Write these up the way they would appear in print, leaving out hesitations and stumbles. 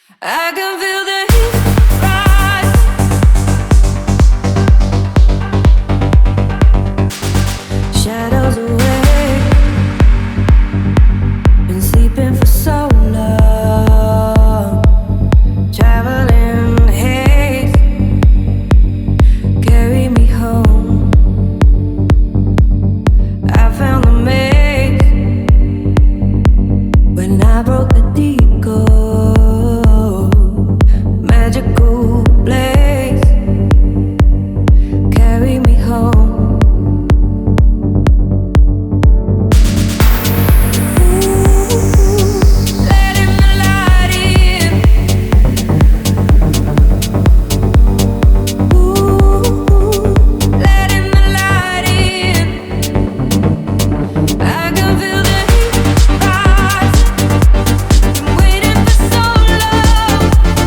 I can feel the heat rise, shadows away. Been sleeping for so long, traveling haze, carry me home. I found the maze when I broke the deco. Magical place, carry me home. Letting the light in. Letting the light in. I can feel the heat rise. Been waiting for so long.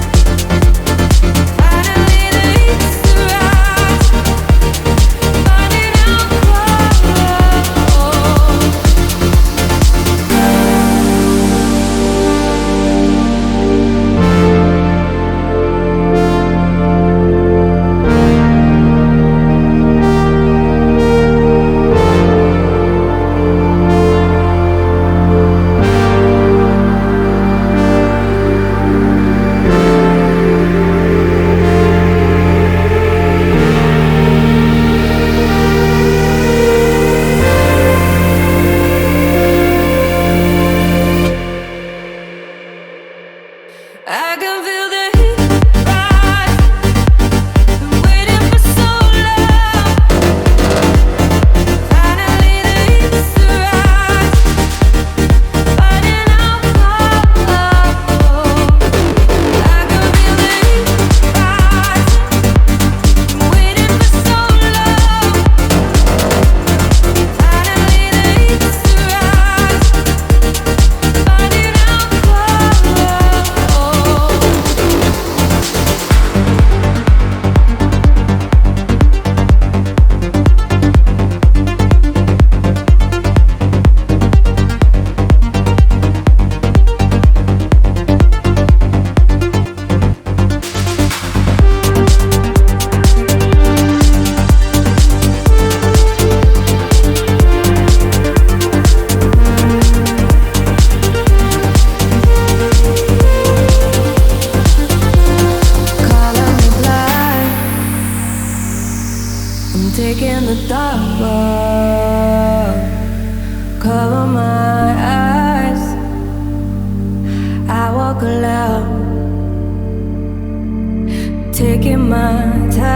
Finally the heat's arrived. Finding out I can feel the heat rise. Been waiting for so long. Finally the heat's arrived. Finding out I can feel the heat rise. Been waiting for so long. Finally the heat's arrived. Finding out I'm taking the dark road, cover my eyes. I walk alone, taking my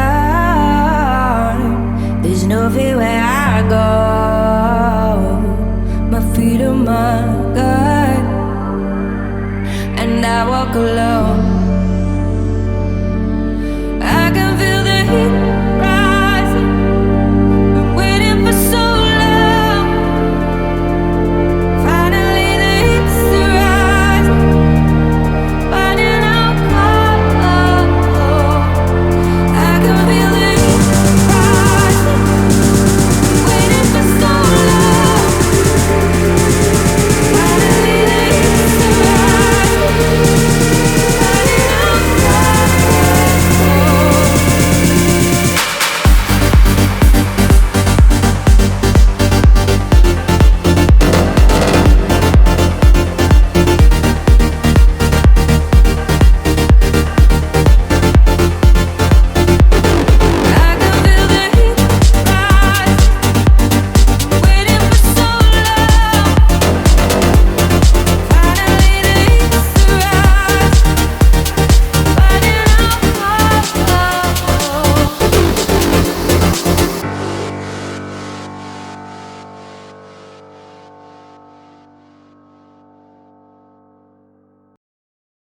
time. There's no fear where I go. My feet are my guide, and I walk alone.